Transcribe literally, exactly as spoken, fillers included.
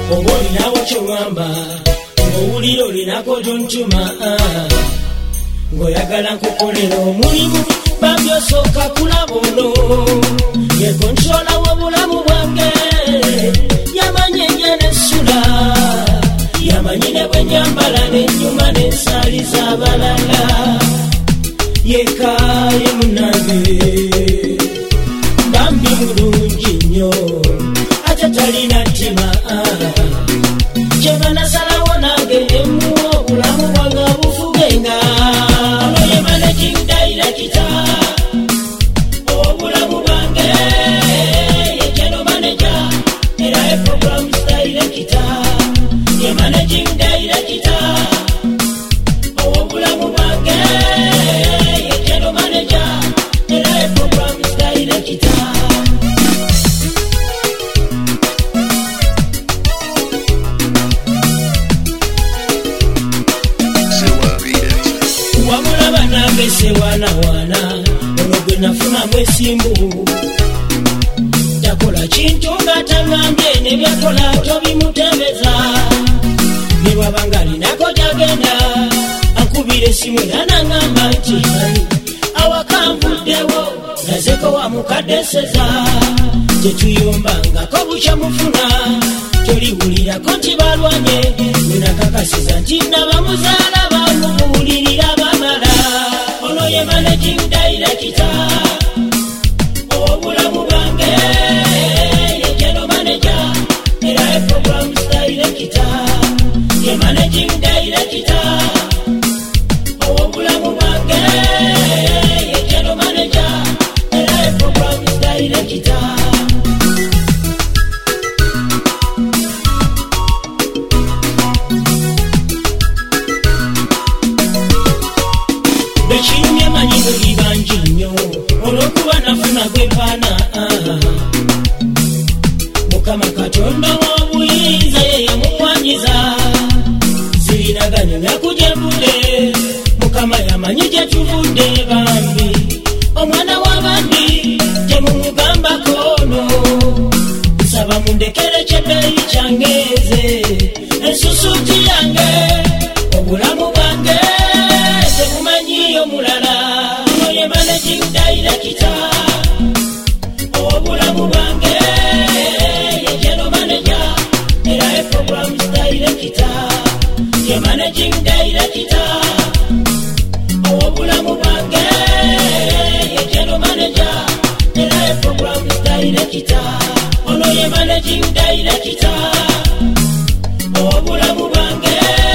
oboli nawo kyowamba ng'owuliro linako tontuma ng'oyagala nkukolera omulimu bambi osooka kulaba ono ye kontrola w'obulamu bwange yamanyi ennya n'essula yamanyi ne bwe nyambala n'ennyuma n'ensaali z'abalala yekaaye munange bambi mulungi nnyo ate talina ttima kyeva nasalawo nange emuwa obulamu bwange bufugenga ono ye managing director obulamu bwange ye general manager era ye programs director ye managing director obulamu bwange ye general manager era ye programs director. Sewana wana ono gwe nafuna mwesimbu takola kintu nga tangambye ne byakola tobimutebeza ne bwabanga alinako gyagenda akubira essimu era n'aŋŋamba nti awakanvuddewo nazeko wamukaddeseza tetuyombangako bukyamufuna toliwulirako nti balwanye wenakakasiza nti nabamuzaala bamubuulirira bamala ono ye managing director obulamu bwange ye general manager era ye programs director ye managing director obulamu bwange ye general manager era ye programs director. Bekinyumya manyi buli bangi nnyo olw'okuba nafuna gwe paana Mukama Katonda w'obuyinza ye yamukwanyiza zirinaganya nakujevudde Mukama yamanyi gye tuvudde bambi omwana w'abandi temumugambako ono nsaba mundekere kyebeeyi kyangeeze ensusuuti yange obulamu bwange temumanyiyo mulala ono ye managing director obulamu bwange ye general manager era ye programs director ye managing director obulamu bwange ye general manager era ye programs director ono ye managing director obulamu bwange